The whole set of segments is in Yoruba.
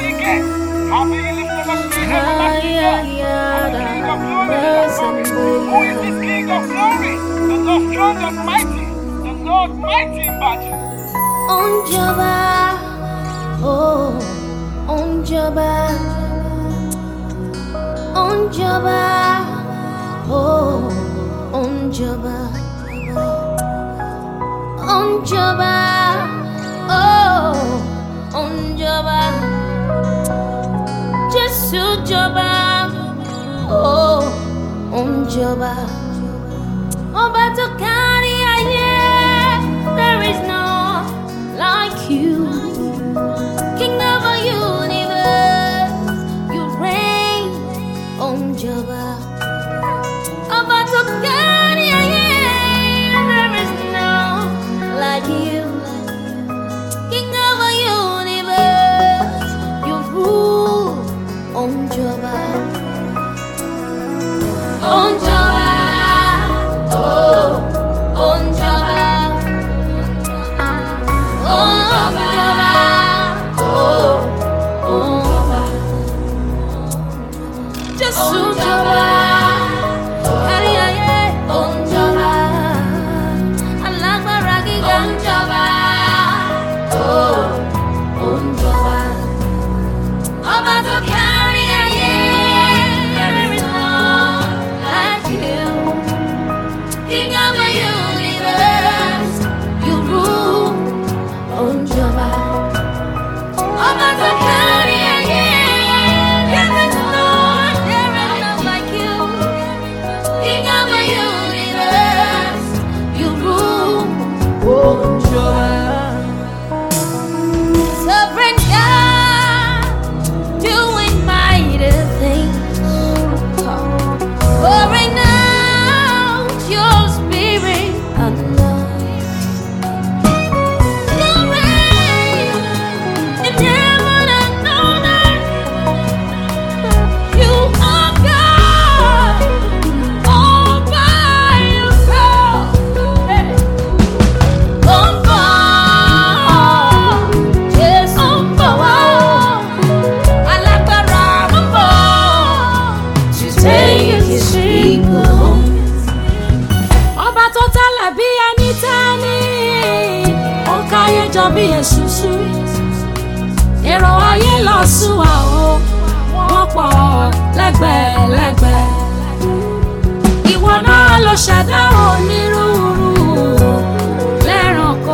again. How do you lift up a King everlasting God? King of glory. Who is this King of glory? The Lord strong and mighty. The Lord mighty in battle. Onjaba, oh, Onjaba, Onjaba, oh, Onjaba, Onjaba, oh, Onjaba, Jesu Jaba, oh, Onjaba, Ọba tó kárí ayé, there is no like you, King of the universe, you reign on Java. About to God, there is no like you, King of the universe, you rule on Java. On Java, oh, on Java. Bí èṣùṣù èrò ayé lọ sùn wà ó wọ́n pọ̀ lẹ́gbẹ̀lẹ́gbẹ̀. Ìwọ náà ló ṣẹ̀dá onírúurú lẹ́ranko.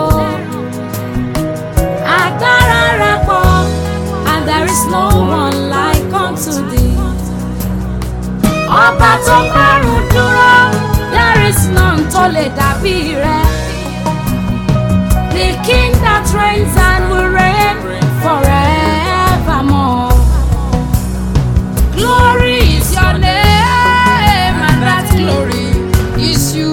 Agbára rẹ̀ pọ̀ and there is no one like unto thee. Ọba tó márùn dúró, there is none tó lè dàbí rẹ̀. The King that reigns and will reign forevermore. Glory is your name, and that glory is you.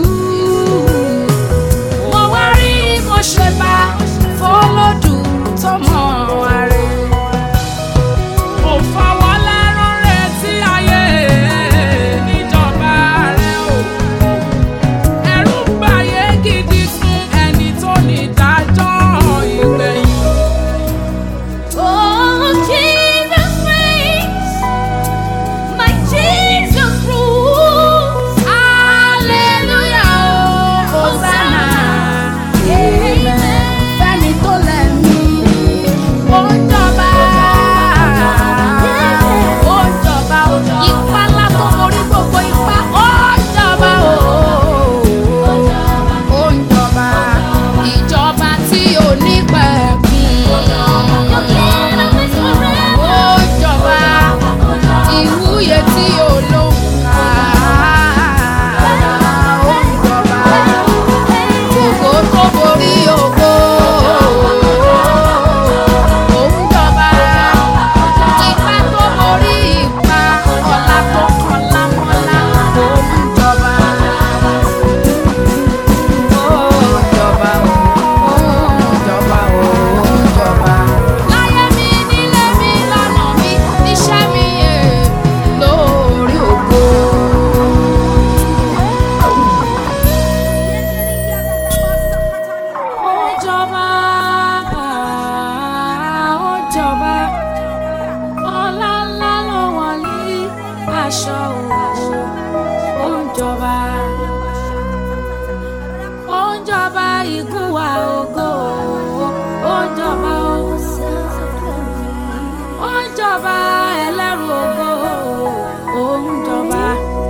Mo wá rí mo ṣe bá fọlọ́dún tó mọ̀ wá rẹ̀. Mo fọwọ́ lẹ́rán rẹ̀ tí ayé níjọba rẹ̀ o. Ẹ̀rù ń bàyé gidi fún ẹni tó ní ìdájọ́ ìgbẹ̀yìn. Oh, Jesus reigns, my Jesus rules. Hallelujah, Hosanna, amen. Fẹ́mi tó lẹ́mí, ó ń jọba, ó ń jọba, ipá ńlá tó borí gbogbo ipá, ó ń jọba, ó ń jọba, ìjọba tí ò ní pẹ̀kun. Ó jọba, ìwúyè tí ò lóǹkà. Ó jọba, ògo tó borí ògo. Ó jọba, ipá tó borí ipá, ọlá tó kọlá mọ́lá. Ó jọba, ó jọba, ó jọba, ó jọba. Láyé mi, nílé mi, lọ́nà mi, níṣẹ́ mi, lórí ògo. Ó jọba, ó jọba, aṣọ ògo, ó ń jọba. Ó ń jọba ìgúnwà ògo, ó ń jọba ó. Ó ń jọba ẹlẹ́rù ògo, ó ń jọba.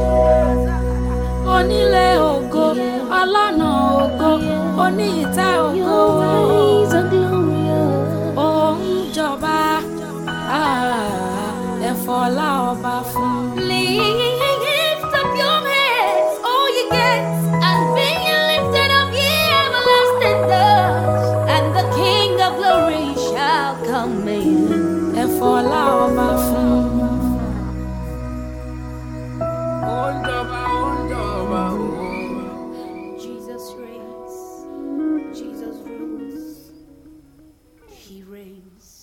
Onílé ògo, ọlọ́nà ògo, oní ìtẹ́ ògo, ó ń jọba. Ẹ fọlá ọba fún. Lift up your heads, all ye gates, and be ye lifted up, ye everlasting doors, and the King of glory shall come in. Ẹ fọlá ọba fún. Ó ń jọba, ó ń jọba, ó. Jesus reigns, Jesus rules, he reigns.